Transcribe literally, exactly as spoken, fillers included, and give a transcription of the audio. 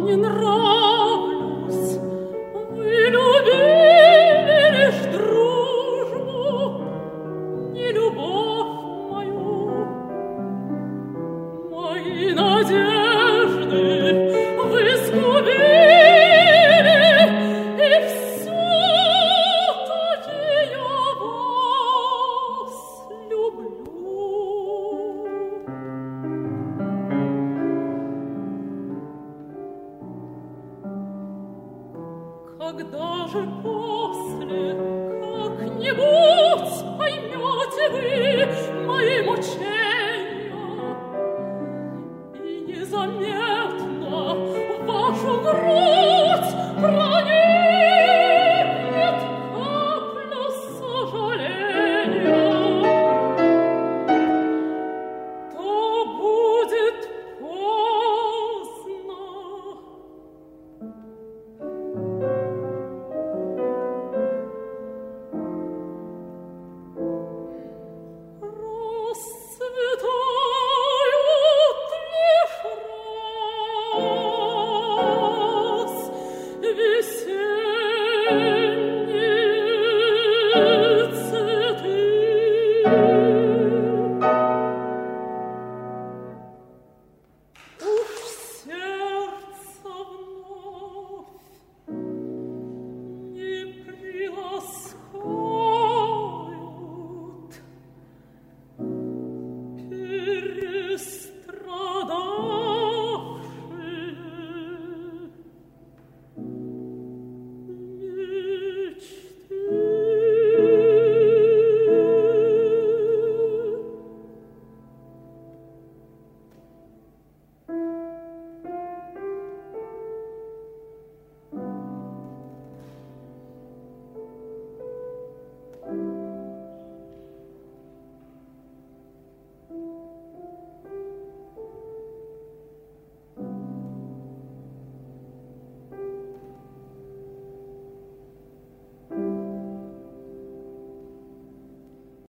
не нравлюсь. Вы любили лишь дружбу, не любовь мою. Мои надежды вы сгубили, и все-таки я вас люблю. Когда же после как-нибудь поймете вы мои мучения и незаметно вашу грудь